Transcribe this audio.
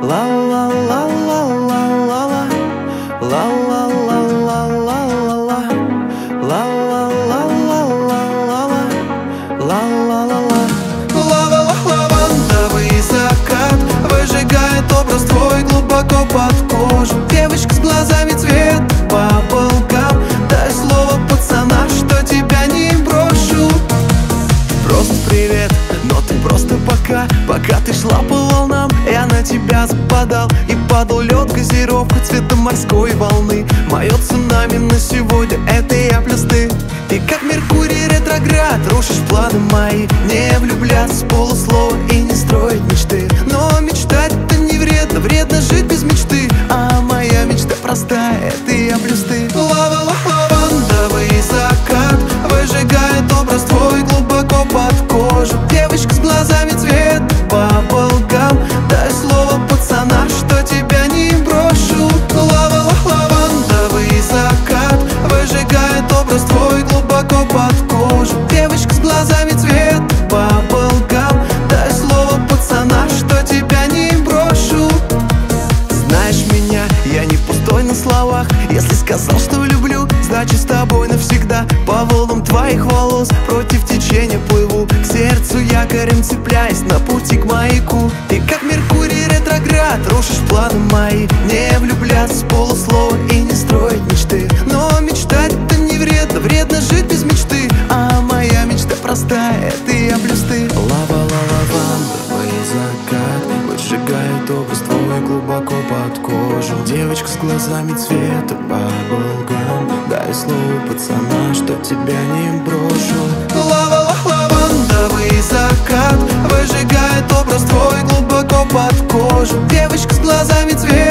ла ла ла ла ла ла ла ла ла ла ла ла ла ла ла ла ла ла ла ла. Лавандовый закат выжигает образ твой глубоко под кожу. Девочка с глазами цвет баблгам. Дай слово пацана, что тебя не брошу. Просто привет, но ты просто пока ты шла по волнам, я на тебя западал. И падал лед, газировка цвета морской волны. Мое цунами на сегодня — это я плюс ты. Ты как Меркурий ретроград, рушишь планы мои. Не влюбляться с полуслова и не строить мечты. Но мечтать — это не вредно, вредно жить без мечты. А моя мечта простая — это я плюс ты. Лавандовый закат выжигает образ твой глубоко под кожу. Девочка с глазами цвет баблгам. Дай слово пацана, что тебя не брошу. Лавандовый закат выжигает образ твой глубоко под кожу. Девочка с глазами цвет баблгам. Дай слово пацана, что тебя не брошу. Знаешь меня, я не пустой на словах. Если сказал, что люблю, значит с тобой навсегда. По волнам твоих волос против течения плыву. К сердцу якорем цепляясь на пути к маяку. Ты как Меркурий ретроград, рушишь планы мои. Не влюбляться с полуслова и не строить мечты. Но мечтать — это не вредно, вредно жить без мечты. А моя мечта простая — это я плюс ты. Лавандовый закат выжигает образ твой глубоко под кожу. Девочка с глазами цвета баблгам. Дай слово пацана, что тебя не брошу. Лавандовый закат выжигает образ твой глубоко под кожу. Девочка с глазами цвета